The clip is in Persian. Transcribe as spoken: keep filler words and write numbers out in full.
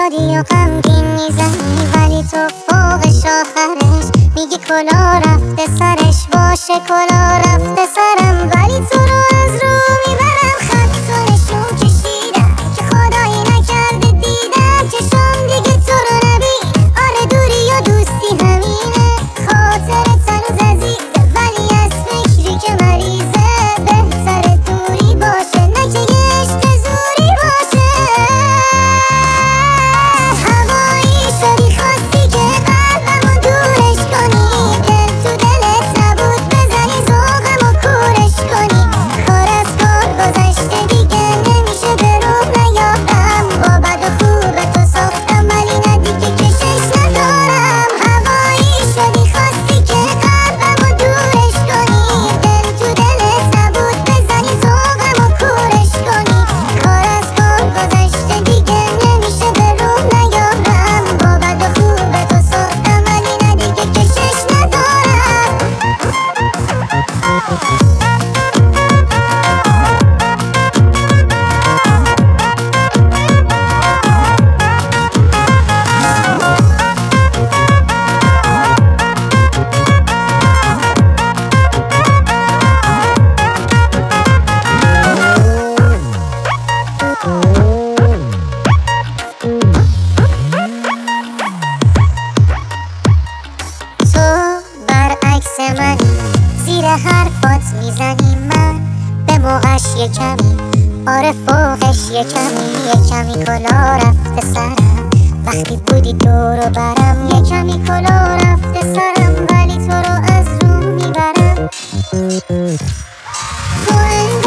شادی و غمگین میزنی، ولی تو فوقش آخرش میگی کلا رفته سرش. باشه کلا رفته سرم، ولی تو رو از رو میبرم. خط تو نشون کشیدم که خدایی نکرده دیدم چشم دیگه تو رو نبین. آره دوری و دوستی همینه، خاطرت هنوز عزیزه، ولی از فکری که مریضه بهتره دوری باشه، نه که یه عشق زوری باشه. هوایی شدی خواستی که قلبمو دورش کنی، دل تو دلت نبود بزنی ذوقمو کورش کنی. کار از کار گذشته دیگه نمیشه به روح نیارم، با بد و خوب تو ساختم ولی نه دیگه کشش ندارم. هوایی شدی خواستی که قلبمو دورش کنی، دل تو دلت نبود بزنی ذوقمو کورش کنی. کار از کار گذشته دیگه نمیشه به روح نیارم، با بد و خوب تو ساختم ولی نه دیگه کشش ندارم. تو برعکس منی، زیر حرفات میزنی من به موقعش یه کمی، آره فوقش یه کمی. یه کمی کلا رفته سرم وقتی بودی دور و برم، یه کمی کلا رفته سرم ولی تو رو از رو میبرم. تو